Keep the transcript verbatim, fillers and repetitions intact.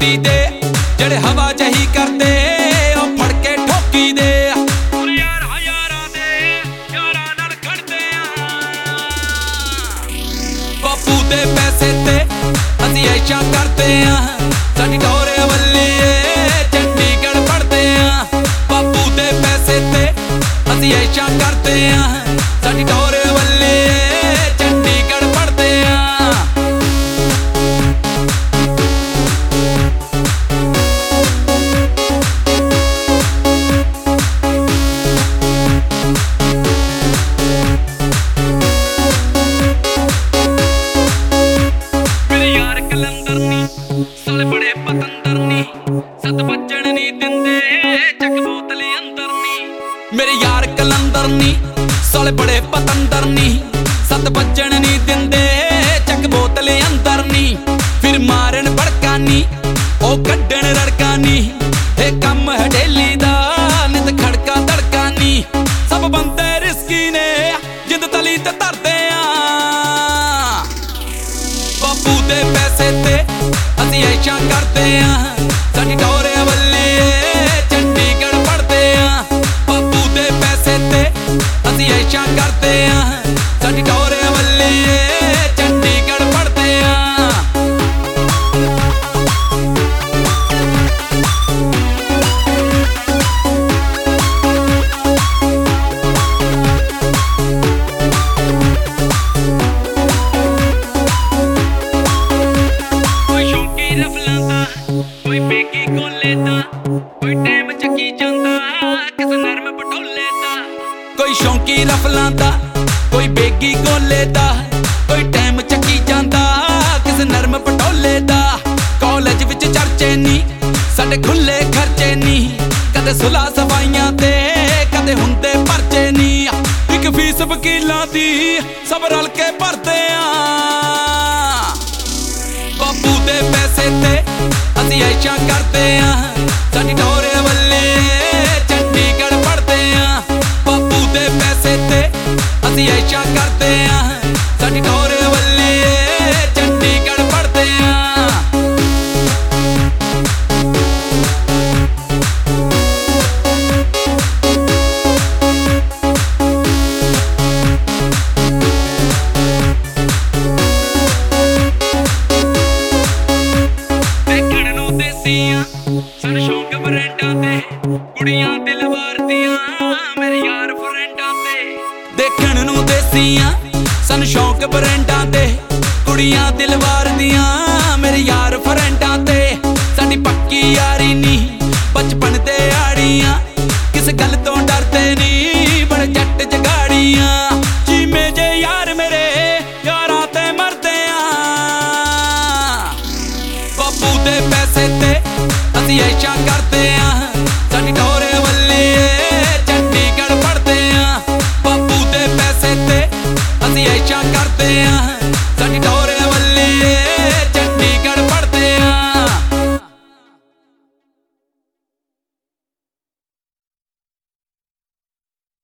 ਗੱਡੀ ਦੇ ਜਿਹੜੇ ਹਵਾ ਜਹੀ ਕਰਦੇ ਉਹ ਫੜ ਕੇ ਠੋਕੀ ਦੇ ਯਾਰਾਂ ਯਾਰਾਂ ਦੇ ਯਾਰਾਂ ਨਾਲ ਖੜਦੇ ਆ ਬਾਪੂ ਦੇ ਪੈਸੇ ਤੇ ਅਸੀਂ ਐਸ਼ਾ ਕਰਦੇ ਆ ਸਾਡੀ ਟੋਰੇ ਵੱਲੀਏ ਚੰਡੀਗੜ੍ਹ ਪੜਦੇ ਆ ਬਾਪੂ ਦੇ ਪੈਸੇ ਤੇ ਅਸੀਂ ਐਸ਼ਾ ਕਰਦੇ ਆ ਸਾਡੀ ਟੋਰੇ ਵੱਲੀਏ ਚੰਡੀਗੜ੍ਹ ਪੜਦੇ ਆ ਕਲੰਦਰ ਨੀ ਸਾਲੇ ਬੜੇ ਪਤੰਦਰ ਨੀ ਸੱਤ ਵੱਜਣ ਨੀ ਦਿੰਦੇ ਚੱਕ ਬੋਤਲ ਅੰਦਰ ਨੀ ਮੇਰੇ ਯਾਰ ਕਲੰਦਰ ਨੀ ਸਾਲੇ ਬੜੇ ਪਤੰਦਰ ਨੀ ਸੱਤ ਵੱਜਣ ਨੀ ਦਿੰਦੇ ਚੱਕ ਬੋਤਲ ਅੰਦਰ ਨੀ ਫਿਰ ਮਾਰਨ ਭੜਕਾ ਨੀ ਉਹ ਕੱਢਣ ਰੜਕਾ ਨੀ ਇਹ ਕੰਮ ਹੈ ਡੇਲੀ ਦਾ ਨਿਤ ਖੜਕਾ ਧੜਕਾ ਨੀ ਸਭ ਬੰਦੇ ਰਿਸਕੀ ਨੇ ਜਿੰਦ ਤਲੀ ਤੇ ਧਰਦੇ ਆ ਬਾਪੂ ਦੇ ਪੈਸੇ ਤੇ ਅਸੀਂ ਐਸ਼ਾ ਕਰਦੇ ਆ ਸਾਡੀ ਟੋਰੇ ਵੱਲੀਏ ਚੰਡੀਗੜ੍ਹ ਪੜਦੇ ਆ ਬਾਪੂ ਦੇ ਪੈਸੇ ਤੇ ਅਸੀਂ ਐਸ਼ਾ ਕਰਦੇ ਆ ਸਾਡੀ ਟੋਰੇ ਵੱਲੀਏ ਚੰਡੀਗੜ੍ਹ ਪੜਦੇ ਆ ਕੋਈ ਬੇਗੀ ਕੋਲੇ ਦਾ ਕੋਈ ਟਾਈਮ ਚੱਕੀ ਜਾਂਦਾ ਕਿਸੇ ਨਰਮ ਪਟੋਲੇ ਦਾ ਕੋਈ ਸ਼ੌਂਕੀ ਰਫਲਾਂ ਦਾ ਕੋਈ ਬੇਗੀ ਕੋਲੇ ਦਾ ਕੋਈ ਟਾਈਮ ਚੱਕੀ ਜਾਂਦਾ ਕਿਸੇ ਨਰਮ ਪਟੋਲੇ ਦਾ ਕਾਲਜ ਵਿੱਚ ਚਰਚੇ ਨੀ ਸਾਡੇ ਖੁੱਲੇ ਖਰਚੇ ਨੀ ਕਦੇ ਸੁਲਾ ਸਫਾਈਆਂ ਤੇ ਕਦੇ ਹੁੰਦੇ ਪਰਚੇ ਨੀ ਇੱਕ ਫੀਸ ਵਕੀਲਾਂ ਦੀ ਸਭ ਰਲ ਕੇ ਭਰਦੇ ਆ ਬਾਪੂ ਦੇ ਪੈਸੇ ਤੇ ਅਸੀਂ ਐਸ਼ਾ ਕਰਦੇ ਆ ਸਾਡੀ ਟੋਰੇ ਵੱਲੀਏ ਚੰਡੀਗੜ੍ਹ ਪੜਦੇ ਆ ਬਾਪੂ ਦੇ ਪੈਸੇ ਤੇ ਅਸੀਂ ਐਸ਼ਾ ਕਰਦੇ ਆ ਸਾਡੀ ਟੋਰੇ ਵੱਲੀਏ ਚੰਡੀਗੜ੍ਹ ਪੜਦੇ ਆ ਸਾਨੂੰ ਸ਼ੌਂਕ ਬਰੈਂਡਾਂ ਤੇ ਕੁੜੀਆਂ ਦਿਲ ਵਾਰਦੀਆਂ ਮੇਰੇ ਯਾਰ ਫਰੈਂਡਾਂ ਤੇ ਦੇਖਣ ਨੂੰ ਦੇਸੀਆਂ ਸਾਨੂੰ ਸ਼ੌਂਕ ਬਰੈਂਡਾਂ ਤੇ ਕੁੜੀਆਂ ਦਿਲ ਵਾਰਦੀਆਂ ਮੇਰੇ ਯਾਰ ਫਰੈਂਡਾਂ ਤੇ ਸਾਡੀ ਪੱਕੀ ਯਾਰੀ ਨੀ ਬਚਪਨ ਤੇ ਆੜੀਆਂ ਕਿਸ ਗੱਲ ਤੋਂ ਡਰਦੇ ਨੀ ਬੜੇ ਜੱਟ ਜਗਾੜੀਆਂ ਜੀਵੇਂ ਜੇ ਯਾਰ ਮੇਰੇ ਯਾਰਾਂ ਤੇ ਮਰਦੇ ਆ ਬਾਪੂ ਦੇ ਪੈਸੇ ਤੇ ਅਸੀਂ ਐਸ਼ਾ ਕਰਦੇ ਆ ਸਾਡੀ ਟੋਰੇ ਵੱਲੀਏ ਚੰਡੀਗੜ੍ਹ ਪੜਦੇ ਆ ਬਾਪੂ ਦੇ ਪੈਸੇ ਤੇ ਅਸੀਂ ਐਸ਼ਾ ਕਰਦੇ ਆ